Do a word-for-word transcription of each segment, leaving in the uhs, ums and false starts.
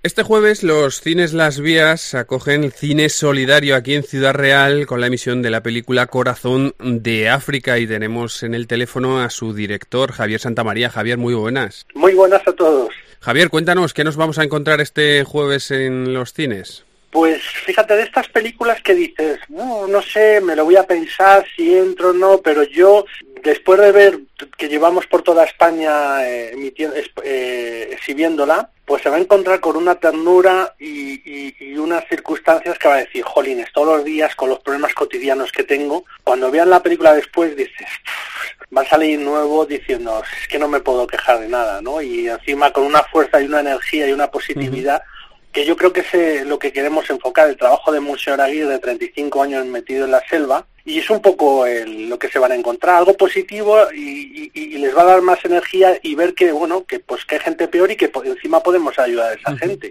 Este jueves los cines Las Vías acogen Cine Solidario aquí en Ciudad Real con la emisión de la película Corazón de África y tenemos en el teléfono a su director, Javier Santamaría. Javier, muy buenas. Muy buenas a todos. Javier, cuéntanos, ¿qué nos vamos a encontrar este jueves en los cines? Pues fíjate, de estas películas que dices, no, no sé, me lo voy a pensar si entro o no, pero yo, después de ver que llevamos por toda España eh, emitiendo, eh, exhibiéndola, pues se va a encontrar con una ternura y, y, y unas circunstancias que va a decir, jolines, todos los días con los problemas cotidianos que tengo, cuando vean la película después dices, va a salir nuevo diciendo, es que no me puedo quejar de nada, ¿no? Y encima con una fuerza y una energía y una positividad, uh-huh. que yo creo que es eh, lo que queremos enfocar, el trabajo de Monseñor Aguirre, de treinta y cinco años metido en la selva, y es un poco el, lo que se van a encontrar, algo positivo y, y, y les va a dar más energía y ver que, bueno, que pues que hay gente peor y que por encima podemos ayudar a esa uh-huh. gente.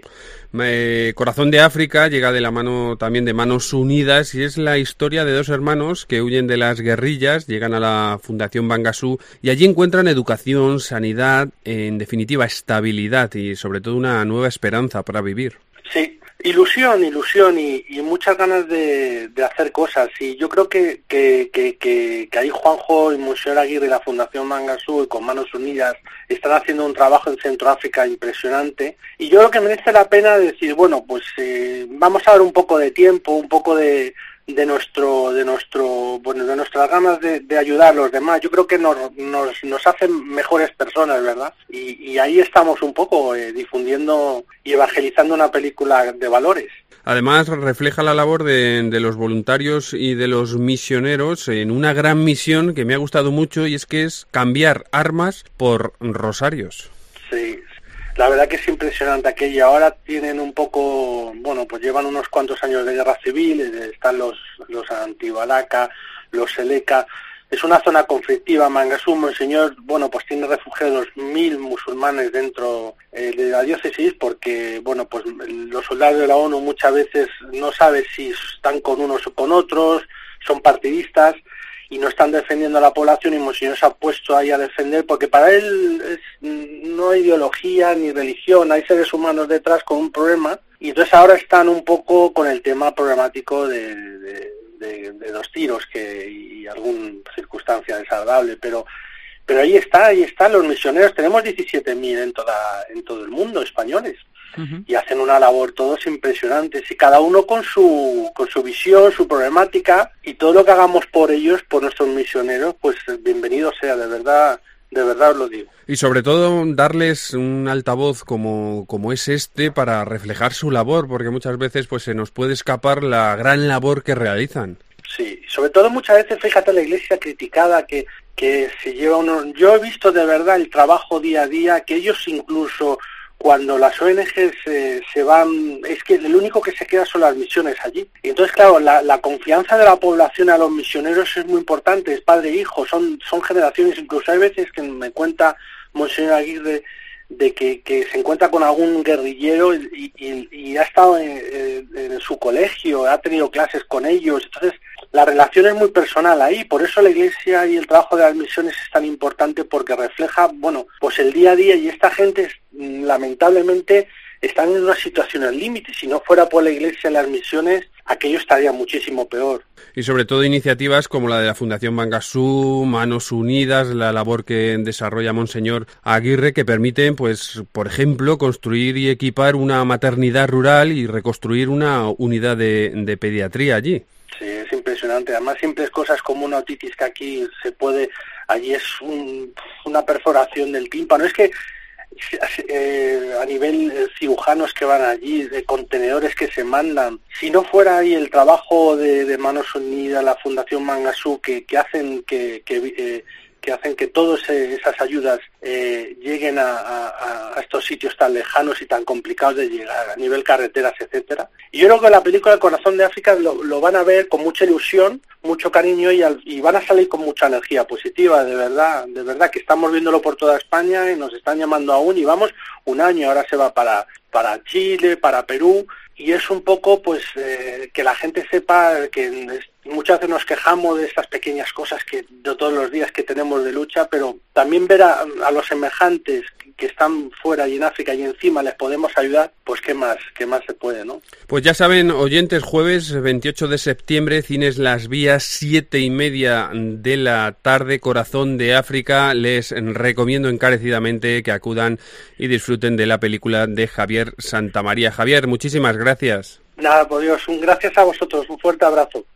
Eh, Corazón de África llega de la mano también de Manos Unidas y es la historia de dos hermanos que huyen de las guerrillas, llegan a la Fundación Bangasú y allí encuentran educación, sanidad, en definitiva estabilidad y sobre todo una nueva esperanza para vivir. Sí, ilusión, ilusión y, y muchas ganas de, de hacer cosas. Y yo creo que, que, que, que, que ahí Juanjo y Monseñor Aguirre y la Fundación Bangasú y con Manos Unidas están haciendo un trabajo en Centroáfrica impresionante. Y yo creo que merece la pena decir, bueno, pues eh, vamos a dar un poco de tiempo, un poco de... de nuestro de nuestro bueno de nuestras ganas de, de ayudar a los demás. Yo creo que nos nos, nos hacen mejores personas, ¿verdad? Y, y ahí estamos un poco eh, difundiendo y evangelizando una película de valores. Además, refleja la labor de, de los voluntarios y de los misioneros en una gran misión que me ha gustado mucho y es que es cambiar armas por rosarios. Sí. La verdad que es impresionante aquello. Ahora tienen un poco, bueno, pues llevan unos cuantos años de guerra civil, están los los Antibalaca, los Seleka. Es una zona conflictiva. Bangasú, Monseñor, bueno, pues tiene refugiados mil musulmanes dentro eh, de la diócesis porque, bueno, pues los soldados de la ONU muchas veces no saben si están con unos o con otros, son partidistas y no están defendiendo a la población y Monseñor se ha puesto ahí a defender porque para él es, no hay ideología ni religión, hay seres humanos detrás con un problema y entonces ahora están un poco con el tema problemático de, de, de, de dos tiros que y alguna circunstancia desagradable, pero pero ahí está, ahí están los misioneros, tenemos diecisiete mil en toda en todo el mundo, españoles. Uh-huh. Y hacen una labor todos impresionantes y cada uno con su con su visión, su problemática y todo lo que hagamos por ellos, por nuestros misioneros, pues bienvenido sea, de verdad, de verdad os lo digo. Y sobre todo darles un altavoz como como es este para reflejar su labor, porque muchas veces pues se nos puede escapar la gran labor que realizan. Sí, sobre todo muchas veces, fíjate, la Iglesia criticada que que se lleva uno. Yo he visto de verdad el trabajo día a día que ellos incluso cuando las O N Ges eh, se van, es que el único que se queda son las misiones allí. Y entonces, claro, la, la confianza de la población a los misioneros es muy importante, es padre e hijo, son, son generaciones, incluso hay veces que me cuenta Monseñor Aguirre de que, que se encuentra con algún guerrillero y, y, y ha estado en, en su colegio, ha tenido clases con ellos, entonces la relación es muy personal ahí, por eso la Iglesia y el trabajo de las misiones es tan importante porque refleja, bueno, pues el día a día y esta gente lamentablemente están en una situación al límite, si no fuera por la Iglesia y las misiones aquello estaría muchísimo peor. Y sobre todo iniciativas como la de la Fundación Bangasú, Manos Unidas, la labor que desarrolla Monseñor Aguirre, que permiten, pues, por ejemplo, construir y equipar una maternidad rural y reconstruir una unidad de, de pediatría allí. Sí, es impresionante. Además, siempre es cosas como una otitis que aquí se puede, allí es un, una perforación del tímpano. Es que eh, a nivel eh, cirujanos que van allí, de contenedores que se mandan, si no fuera ahí el trabajo de, de Manos Unidas, la Fundación Bangasú, que, que hacen que, que eh, que hacen que todas esas ayudas eh, lleguen a, a, a estos sitios tan lejanos y tan complicados de llegar, a nivel carreteras, etcétera. Y yo creo que la película El Corazón de África lo, lo van a ver con mucha ilusión, mucho cariño y, al, y van a salir con mucha energía positiva, de verdad, de verdad que estamos viéndolo por toda España y nos están llamando aún y vamos un año, ahora se va para, para Chile, para Perú y es un poco pues eh, que la gente sepa que muchas veces nos quejamos de estas pequeñas cosas que de todos los días que tenemos de lucha, pero también ver a, a los semejantes que están fuera y en África y encima les podemos ayudar, pues qué más, qué más se puede, ¿no? Pues ya saben, oyentes, jueves veintiocho de septiembre, Cines Las Vías, siete y media de la tarde, Corazón de África. Les recomiendo encarecidamente que acudan y disfruten de la película de Javier Santamaría. Javier, muchísimas gracias. Nada, por Dios, un gracias a vosotros, un fuerte abrazo.